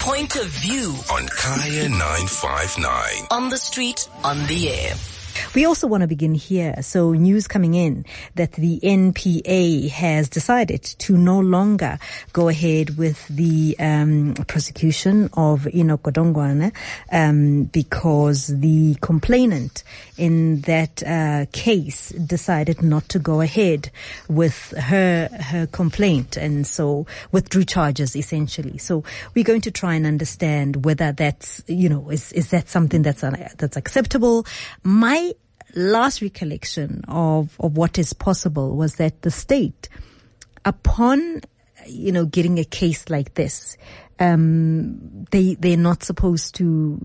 Point of View on Kaya 959. On the street, on the air. We also want to begin here. So news coming in that the NPA has decided to no longer go ahead with the prosecution of Enoch Godongwana because the complainant in that case decided not to go ahead with her complaint, and so withdrew charges essentially. So we're going to try and understand whether that's, is that something that's acceptable. My last recollection of what is possible was that the state, upon, getting a case like this, they're not supposed to,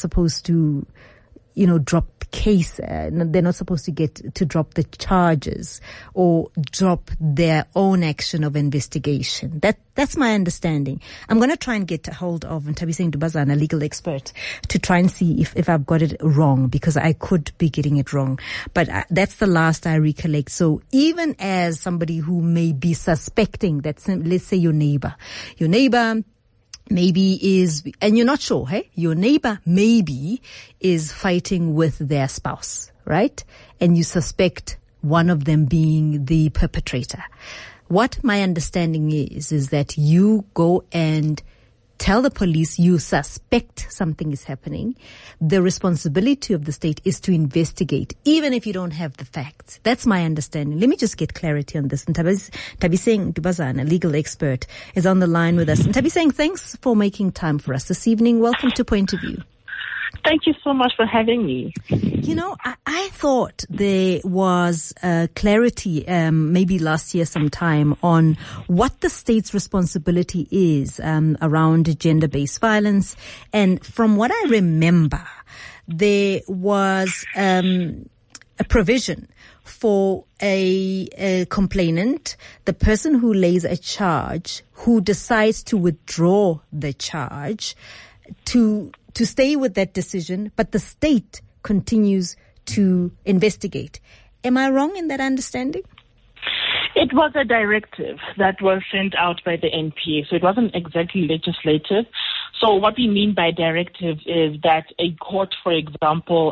drop the case. They're not supposed to drop the charges or drop their own action of investigation. That's my understanding. I'm going to try and get a hold of Ntabiseng Dubazana, a legal expert, to try and see if I've got it wrong, because I could be getting it wrong. But that's the last I recollect. So even as somebody who may be suspecting that, let's say your neighbor maybe is, and you're not sure, hey? Your neighbor maybe is fighting with their spouse, right? And you suspect one of them being the perpetrator. What my understanding is that you go and tell the police you suspect something is happening. The responsibility of the state is to investigate, even if you don't have the facts. That's my understanding. Let me just get clarity on this. Ntabiseng Dubazana, a legal expert, is on the line with us. Ntabiseng, thanks for making time for us this evening. Welcome to Point of View. Thank you so much for having me. I thought there was clarity, maybe last year sometime, on what the state's responsibility is around gender-based violence. And from what I remember, there was a provision for a complainant, the person who lays a charge, who decides to withdraw the charge, to stay with that decision, but the state continues to investigate. Am I wrong in that understanding? It was a directive that was sent out by the NPA, so it wasn't exactly legislative. So what we mean by directive is that a court, for example,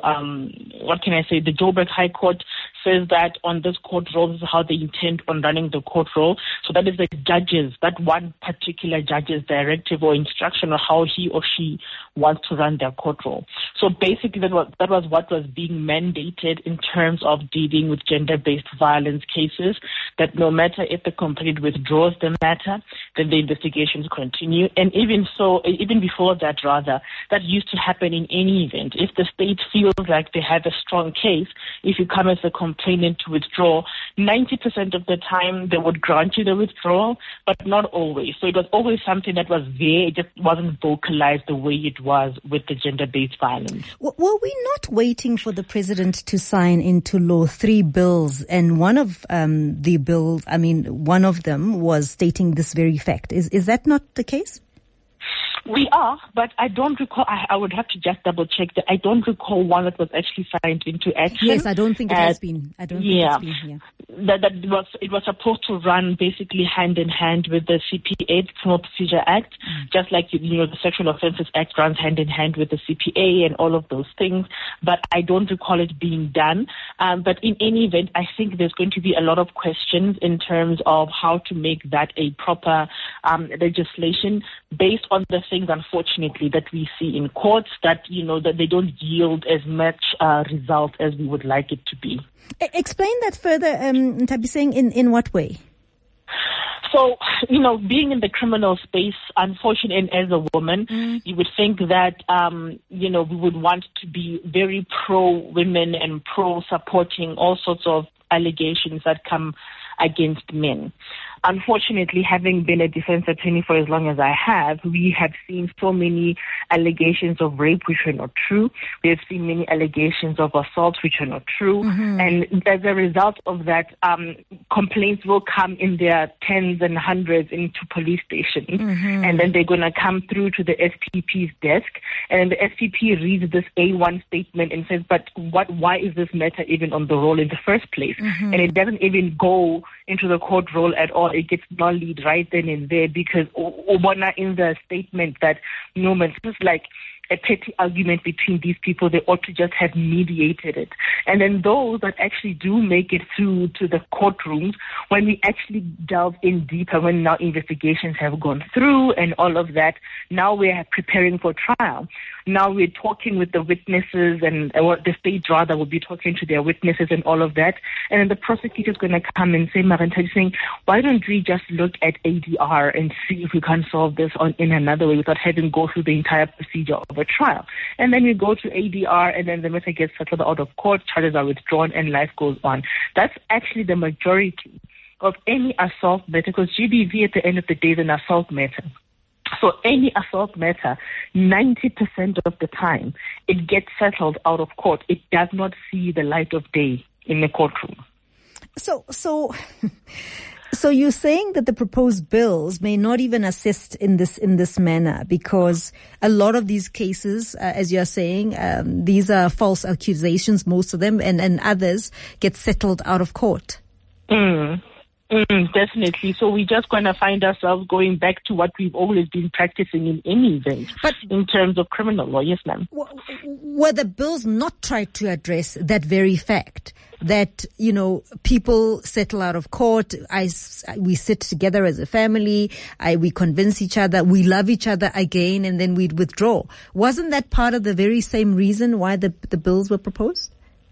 the Joburg High Court says that on this court roll, this is how they intend on running the court roll. So that is the judges, that one particular judge's directive or instruction on how he or she wants to run their court roll. So basically that was what was being mandated in terms of dealing with gender-based violence cases, that no matter if the complainant withdraws the matter, then the investigations continue. And even before that, that used to happen in any event. If the state feels like they have a strong case, if you come as a complainant to withdraw, 90% of the time they would grant you the withdrawal, but not always. So it was always something that was there. It just wasn't vocalized the way it was with the gender-based violence. Were we not waiting for the president to sign into law 3 bills, and one of the bills, one of them was stating this very fact? Is that not the case? We are, but I don't recall. I would have to just double check that. I don't recall one that was actually signed into action. Yes, I don't think it has been. I don't think it's been here. It was supposed to run basically hand in hand with the CPA, the Criminal Procedure Act, just like the Sexual Offences Act runs hand in hand with the CPA and all of those things. But I don't recall it being done. But in any event, I think there's going to be a lot of questions in terms of how to make that a proper legislation based on the things, unfortunately, that we see in courts, that that they don't yield as much result as we would like it to be. Explain that further, Ntabiseng, in what way? So, being in the criminal space, unfortunately, and as a woman, you would think that, we would want to be very pro-women and pro-supporting all sorts of allegations that come against men. Unfortunately, having been a defense attorney for as long as I have, we have seen so many allegations of rape which are not true. We have seen many allegations of assault which are not true. And as a result of that, complaints will come in their tens and hundreds into police stations. And then they're going to come through to the SPP's desk. And the SPP reads this A1 statement and says, but why is this matter even on the roll in the first place? And it doesn't even go into the court roll at all. or it gets nullied right then and there, because Obona in the statement that when it's like a petty argument between these people, they ought to just have mediated it. And then those that actually do make it through to the courtrooms, when we actually delve in deeper, when now investigations have gone through and all of that, now we are preparing for trial. Now we're talking with the witnesses, and or the state rather will be talking to their witnesses and all of that. And then the prosecutor's going to come and say, Marantha, saying, why don't we just look at ADR and see if we can solve this in another way without having to go through the entire procedure of a trial. And then we go to ADR, and then the matter gets settled out of court, charges are withdrawn, and life goes on. That's actually the majority of any assault matter, because GBV at the end of the day is an assault matter. So any assault matter, 90% of the time, it gets settled out of court. It does not see the light of day in the courtroom. So you're saying that the proposed bills may not even assist in this manner, because a lot of these cases, as you're saying, these are false accusations, most of them, and others get settled out of court. Definitely. So we're just going to find ourselves going back to what we've always been practicing in any event, but in terms of criminal law. Yes, ma'am. Were the bills not tried to address that very fact that, people settle out of court, we sit together as a family, we convince each other, we love each other again, and then we'd withdraw? Wasn't that part of the very same reason why the bills were proposed?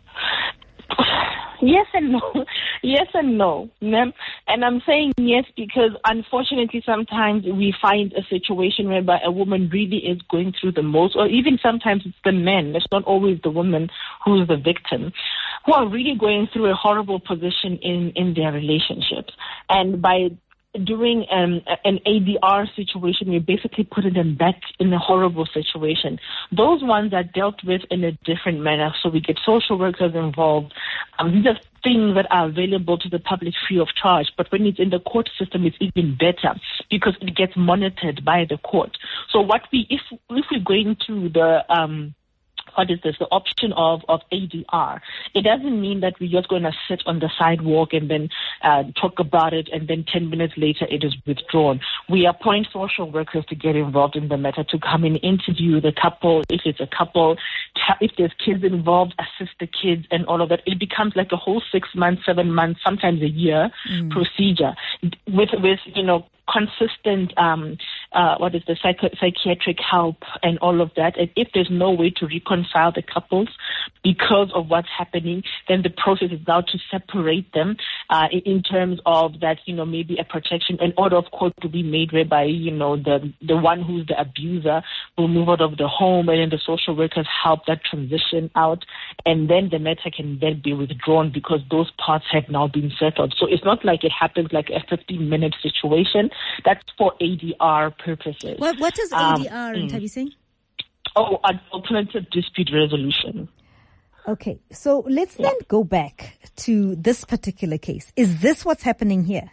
Yes and no. Yes and no. And I'm saying yes because unfortunately sometimes we find a situation whereby a woman really is going through the most, or even sometimes it's the men, it's not always the woman who is the victim, who are really going through a horrible position in their relationships. And by doing an ADR situation, we basically put them back in a horrible situation. Those ones are dealt with in a different manner. So we get social workers involved. These are things that are available to the public free of charge. But when it's in the court system, it's even better because it gets monitored by the court. So if we're going to the option of ADR, it doesn't mean that we're just going to sit on the sidewalk and then talk about it, and then 10 minutes later it is withdrawn. We appoint social workers to get involved in the matter, to come and interview the couple. If it's a couple, if there's kids involved, assist the kids and all of that. It becomes like a whole 6 months, 7 months, sometimes a year procedure with consistent psychiatric help and all of that. And if there's no way to reconcile the couples because of what's happening, then the process is now to separate them in terms of that, maybe a protection, an order of court to be made whereby, the one who's the abuser will move out of the home, and then the social workers help that transition out, and then the matter can then be withdrawn because those parts have now been settled. So it's not like it happens like a 15-minute situation. That's for ADR purposes. What is ADR, Thabiseng? An alternative dispute resolution. Okay, so let's then go back to this particular case. Is this what's happening here?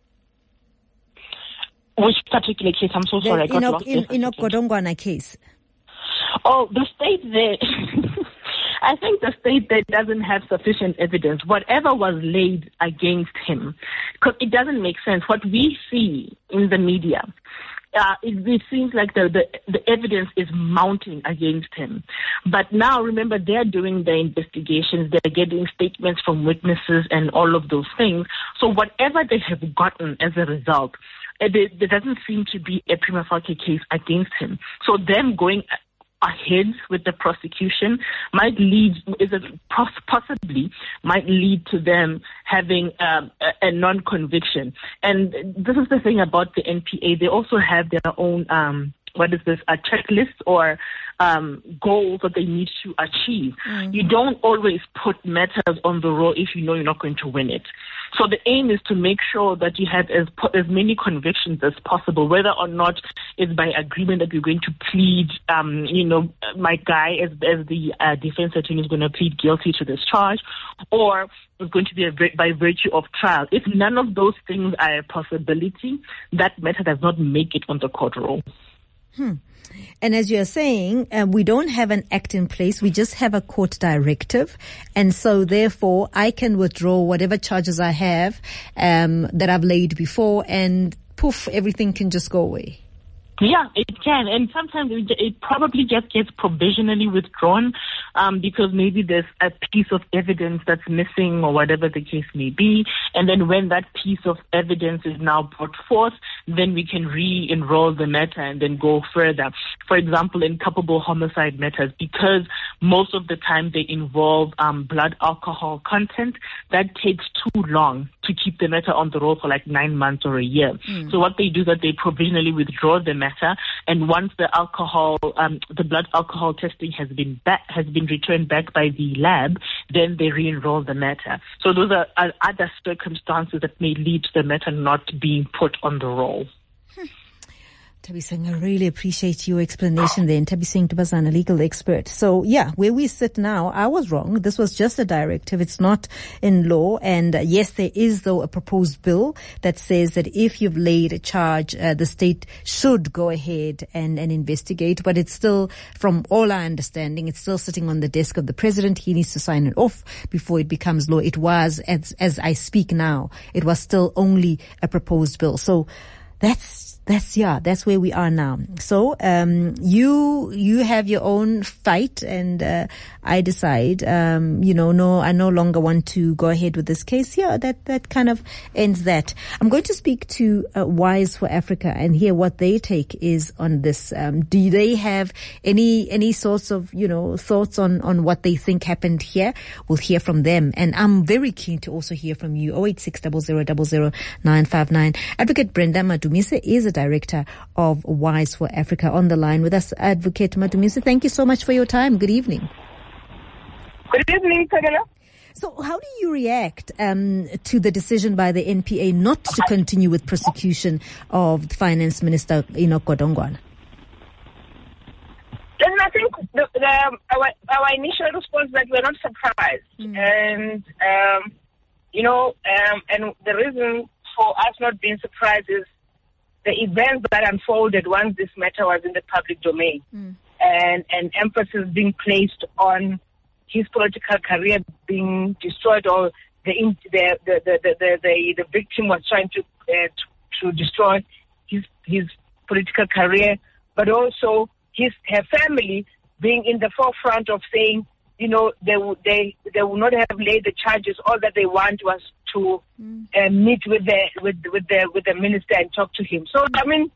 Which particular case? I'm so sorry, I got lost. Enoch Godongwana case. The state there... I think the state there doesn't have sufficient evidence, whatever was laid against him, because it doesn't make sense. What we see in the media, it seems like the evidence is mounting against him. But now, remember, they're doing the investigations, they're getting statements from witnesses and all of those things. So whatever they have gotten as a result, there doesn't seem to be a prima facie case against him. So them going ahead with the prosecution possibly might lead to them having a non-conviction. And this is the thing about the NPA. They also have their own a checklist or goals that they need to achieve. You don't always put matters on the roll if you know you're not going to win it. So the aim is to make sure that you have as many convictions as possible, whether or not it's by agreement that you're going to plead, my guy as the defense attorney is going to plead guilty to this charge, or it's going to be by virtue of trial. If none of those things are a possibility, that matter does not make it on the court roll. And as you're saying, we don't have an act in place. We just have a court directive. And so therefore I can withdraw whatever charges I have, that I've laid before, and poof, everything can just go away. Yeah, it can. And sometimes it probably just gets provisionally withdrawn because maybe there's a piece of evidence that's missing or whatever the case may be. And then when that piece of evidence is now brought forth, then we can re-enroll the matter and then go further. For example, in culpable homicide matters, because most of the time they involve blood alcohol content, that takes too long to keep the matter on the roll for like 9 months or a year. So what they do is that they provisionally withdraw the matter, and once the blood alcohol testing has been returned back by the lab, then they re-enroll the matter. So those are other circumstances that may lead to the matter not being put on the roll. Thabiseng, I really appreciate your explanation there. And Thabiseng Tubazana, legal expert. So yeah, where we sit now, I was wrong. This was just a directive. It's not in law. And yes, there is though a proposed bill that says that if you've laid a charge, the state should go ahead and investigate. But it's still, from all our understanding, it's still sitting on the desk of the president. He needs to sign it off before it becomes law. It was, as I speak now, it was still only a proposed bill. So that's where we are now. So, you have your own fight, and, I decide, no, I no longer want to go ahead with this case. Yeah, that kind of ends that. I'm going to speak to, Wise for Africa and hear what their take is on this. Do they have any sorts of, thoughts on what they think happened here? We'll hear from them. And I'm very keen to also hear from you. 086 00 959. Advocate Brenda Madumise is a director of Wise for Africa on the line with us. Advocate Madumise, thank you so much for your time. Good evening. Good evening, Pamela. So how do you react to the decision by the NPA not to continue with prosecution of Finance Minister Enoch Godongwana? Listen, I think our initial response is that we're not surprised. And, and the reason for us not being surprised is the events that unfolded once this matter was in the public domain, and emphasis being placed on his political career being destroyed, or the victim was trying to destroy his political career, but also her family being in the forefront of saying, they will not have laid the charges. All that they want was to meet with the minister and talk to him. So I mean,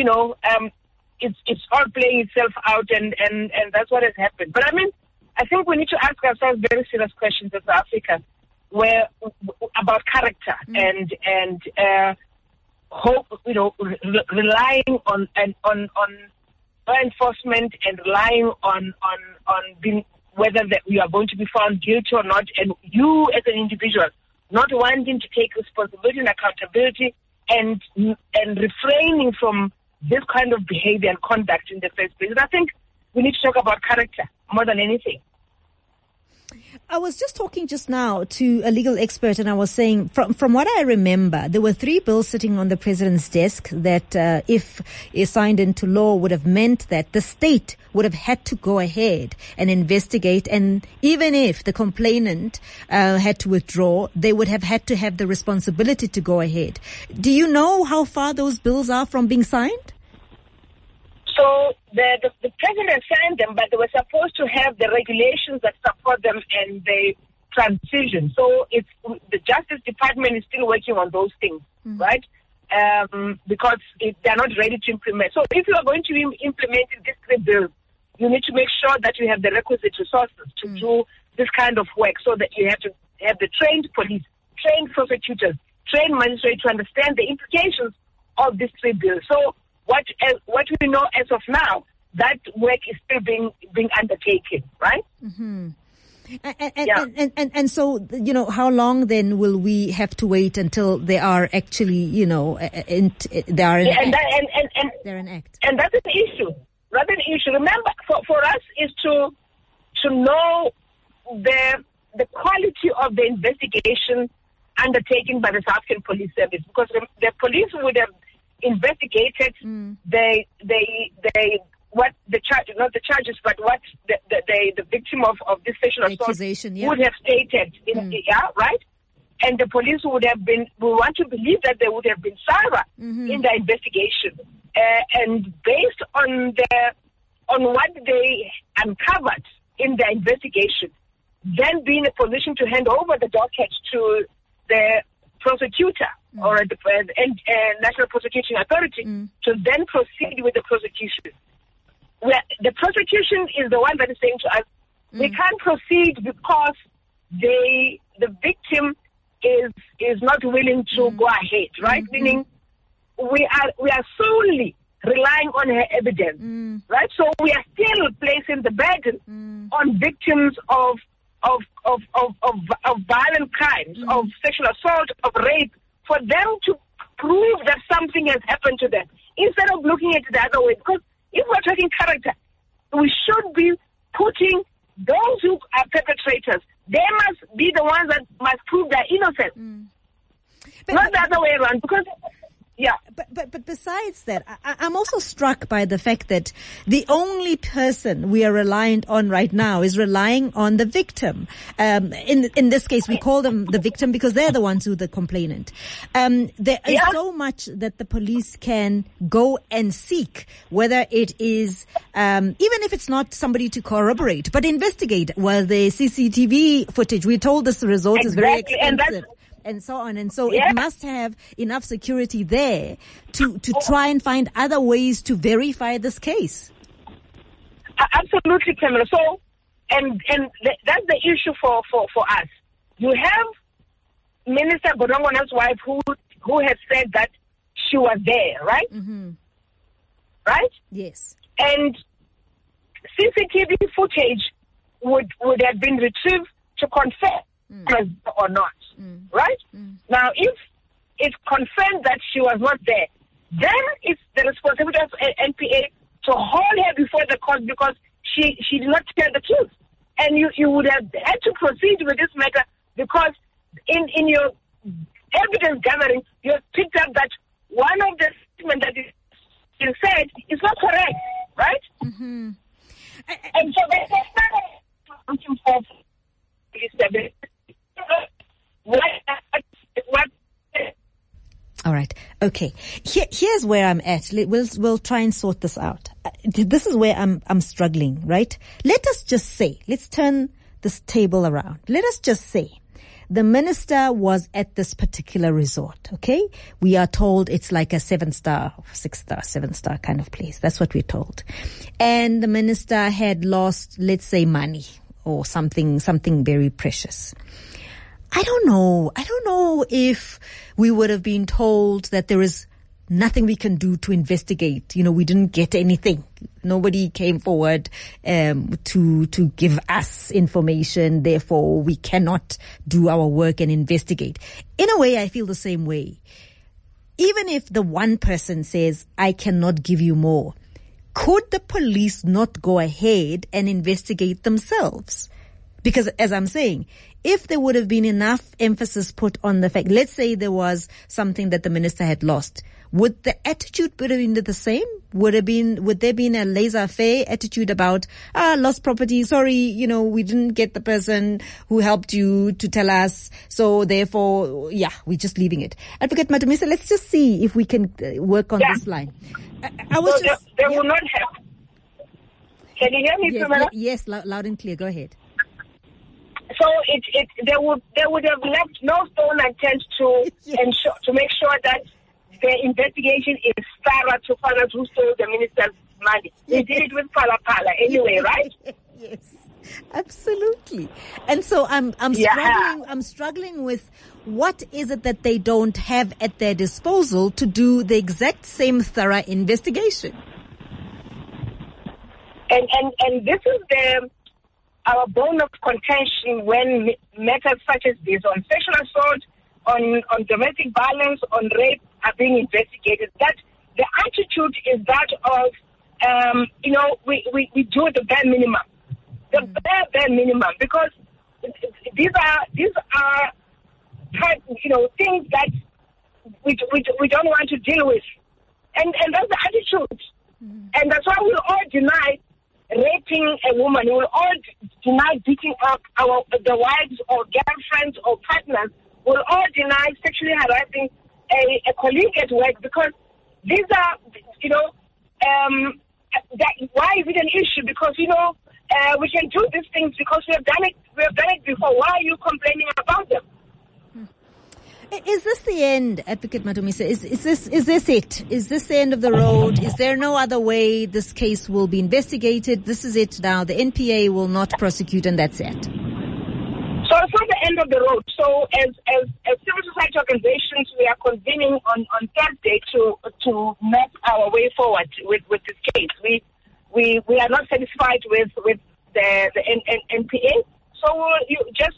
it's all playing itself out, and that's what has happened. But I mean, I think we need to ask ourselves very serious questions as Africa, about character and hope. Relying on law enforcement and relying on being, whether that we are going to be found guilty or not, and you as an individual not wanting to take responsibility and accountability and refraining from this kind of behavior and conduct in the first place. And I think we need to talk about character more than anything. I was just talking just now to a legal expert, and I was saying, from what I remember, there were 3 bills sitting on the president's desk that, if signed into law, would have meant that the state would have had to go ahead and investigate, and even if the complainant had to withdraw, they would have had to have the responsibility to go ahead. Do you know how far those bills are from being signed? So the president signed them, but they were supposed to have the regulations that support them and the transition. So it's the Justice Department is still working on those things, right? Because they're not ready to implement. So if you are going to implement these 3 bills, you need to make sure that you have the requisite resources to do this kind of work, so that you have to have the trained police, trained prosecutors, trained magistrates to understand the implications of these 3 bills. So what we know as of now, that work is still being undertaken, right? Mm-hmm. And so, how long then will we have to wait until they are actually, they are they're an act? And that's an issue. That's an issue. Remember, for us is to know the quality of the investigation undertaken by the South African Police Service, because the police would have investigated what the charge, not the charges, but what the victim of this sexual assault would have stated, right? And the police would have been, we want to believe that they would have been thorough in the investigation. And based on what they uncovered in the investigation, then be in a position to hand over the docket to the prosecutor or the National Prosecuting Authority to then proceed with the prosecution. The prosecution is the one that is saying to us, we can't proceed because the victim is not willing to go ahead, right? Meaning we are solely relying on her evidence, right? So we are still placing the burden on victims of violent crimes, of sexual assault, of rape, for them to prove that something has happened to them, instead of looking at it the other way. Because if we're talking character, we should be putting those who are perpetrators, they must be the ones that must prove their innocence. Not the other way around, because... Yeah. But besides that, I'm also struck by the fact that the only person we are reliant on right now is relying on the victim. In this case, we call them the victim because they're the ones who are the complainant. There is so much that the police can go and seek, whether it is, even if it's not somebody to corroborate, but investigate. Was there CCTV footage? We're told this resort is very expensive. And so on. And so it must have enough security there to try and find other ways to verify this case. Absolutely, Pamela. So, and that's the issue for us. You have Minister Godongwana's wife who has said that she was there, right? Right? Yes. And CCTV footage would have been retrieved to confirm or not. Right? Now, if it's confirmed that she was not there, then it's the responsibility of NPA to hold her before the court because she did not tell the truth. And you would have had to proceed with this matter because in your evidence gathering, you have picked up that one of the statements that is said is not correct, right? And so they started looking for all right. Okay. Here's where I'm at. We'll try and sort this out. This is where I'm struggling, right? Let's turn this table around. Let us just say the minister was at this particular resort, okay? We are told it's like a 7-star, 6-star, 7-star kind of place. That's what we're told. And the minister had lost, let's say, money or something very precious. I don't know if we would have been told that there is nothing we can do to investigate. We didn't get anything. Nobody came forward to give us information. Therefore, we cannot do our work and investigate. In a way, I feel the same way. Even if the one person says, I cannot give you more, could the police not go ahead and investigate themselves? Because as I'm saying, if there would have been enough emphasis put on the fact, let's say there was something that the minister had lost, would the attitude would have been the same? Would there been a laissez-faire attitude about, lost property, sorry, we didn't get the person who helped you to tell us, so therefore, we're just leaving it. Advocate Madumisa, let's just see if we can work on this line. They will not have. Can you hear me, Pamela? Yes, loud and clear. Go ahead. So they would have left no stone unturned to make sure that the investigation is thorough to find out who stole the minister's money. We did it with Phala anyway, right? Yes, absolutely. And so I'm struggling with what is it that they don't have at their disposal to do the exact same thorough investigation. And this is our bone of contention when matters such as this, on sexual assault, on domestic violence, on rape, are being investigated. That the attitude is that of, we do the bare minimum, bare minimum, because these are things that we don't want to deal with And that's the attitude. And that's why we'll all deny raping a woman. We'll all deny beating up the wives or girlfriends or partners. We'll all deny sexually harassing a colleague at work, because these are, why is it an issue? Because, we can do these things because we have done it before. Why are you complaining about them? Is this the end, Advocate Madumise? Is this it? Is this the end of the road? Is there no other way this case will be investigated? This is it now. The NPA will not prosecute, and that's it. So it's not the end of the road. So as civil society organizations, we are convening on Thursday to map our way forward with this case. We are not satisfied with the NPA. So you just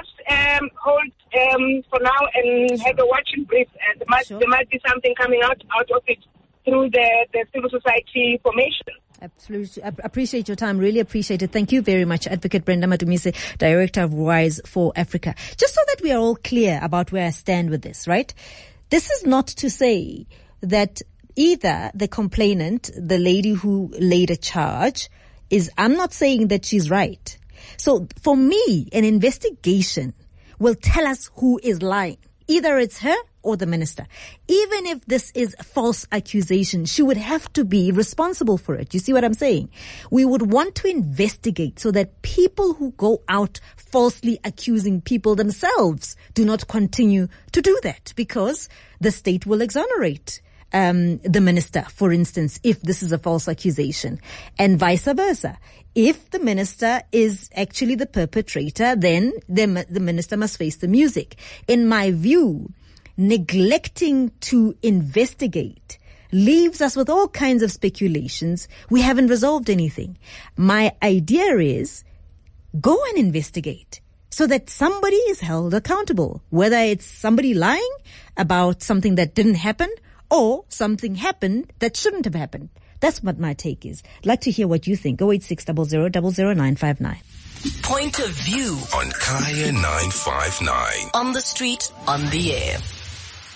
hold for now and have a watching brief. There might be something coming out of it through the civil society formation. Absolutely. I appreciate your time. Really appreciate it. Thank you very much, Advocate Brenda Madumise, Director of Wise for Africa. Just so that we are all clear about where I stand with this, right? This is not to say that either the complainant, the lady who laid a charge, I'm not saying that she's right. So for me, an investigation will tell us who is lying. Either it's her or the minister. Even if this is a false accusation, she would have to be responsible for it. You see what I'm saying? We would want to investigate so that people who go out falsely accusing people themselves do not continue to do that, because the state will exonerate the minister, for instance, if this is a false accusation, and vice versa. If the minister is actually the perpetrator, then the minister must face the music. In my view, neglecting to investigate leaves us with all kinds of speculations. We haven't resolved anything. My idea is go and investigate so that somebody is held accountable, whether it's somebody lying about something that didn't happen or something happened that shouldn't have happened. That's what my take is. I'd like to hear what you think. 08600 00959. Point of view on Kaya 959. On the street, on the air.